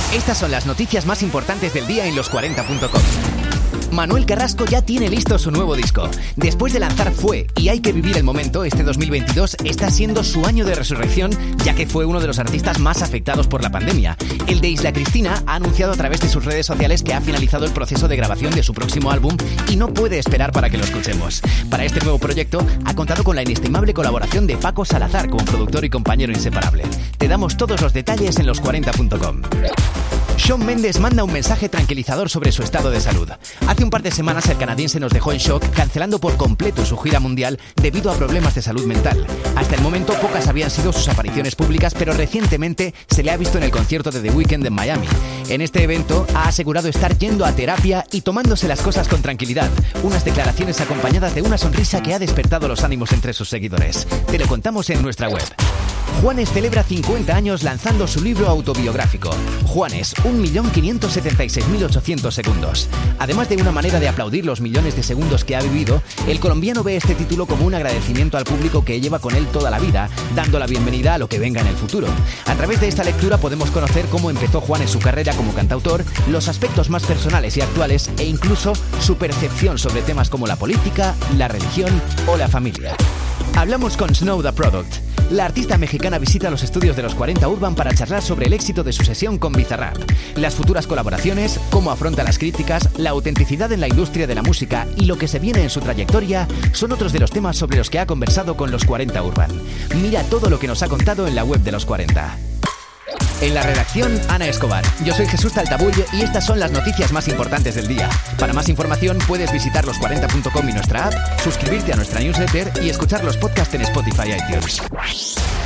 Estas son las noticias más importantes del día en los40.com. Manuel Carrasco ya tiene listo su nuevo disco. Después de lanzar Fue y Hay que vivir el momento, este 2022 está siendo su año de resurrección, ya que fue uno de los artistas más afectados por la pandemia. El de Isla Cristina ha anunciado a través de sus redes sociales que ha finalizado el proceso de grabación de su próximo álbum y no puede esperar para que lo escuchemos. Para este nuevo proyecto ha contado con la inestimable colaboración de Paco Salazar como productor y compañero inseparable. Te damos todos los detalles en los40.com. Shawn Mendes manda un mensaje tranquilizador sobre su estado de salud. Hace un par de semanas el canadiense nos dejó en shock, cancelando por completo su gira mundial debido a problemas de salud mental. Hasta el momento pocas habían sido sus apariciones públicas, pero recientemente se le ha visto en el concierto de The Weeknd en Miami. En este evento ha asegurado estar yendo a terapia y tomándose las cosas con tranquilidad. Unas declaraciones acompañadas de una sonrisa que ha despertado los ánimos entre sus seguidores. Te lo contamos en nuestra web. Juanes celebra 50 años lanzando su libro autobiográfico. Juanes, 1.576.800 segundos. Además de una manera de aplaudir los millones de segundos que ha vivido, el colombiano ve este título como un agradecimiento al público que lleva con él toda la vida, dando la bienvenida a lo que venga en el futuro. A través de esta lectura podemos conocer cómo empezó Juanes su carrera como cantautor, los aspectos más personales y actuales e incluso su percepción sobre temas como la política, la religión o la familia. Hablamos con Snow the Product. La artista mexicana visita los estudios de los 40 Urban para charlar sobre el éxito de su sesión con Bizarrap, las futuras colaboraciones, cómo afronta las críticas, la autenticidad en la industria de la música y lo que se viene en su trayectoria son otros de los temas sobre los que ha conversado con los 40 Urban. Mira todo lo que nos ha contado en la web de los 40. En la redacción, Ana Escobar. Yo soy Jesús Taltabull y estas son las noticias más importantes del día. Para más información puedes visitar los40.com y nuestra app, suscribirte a nuestra newsletter y escuchar los podcasts en Spotify y iTunes.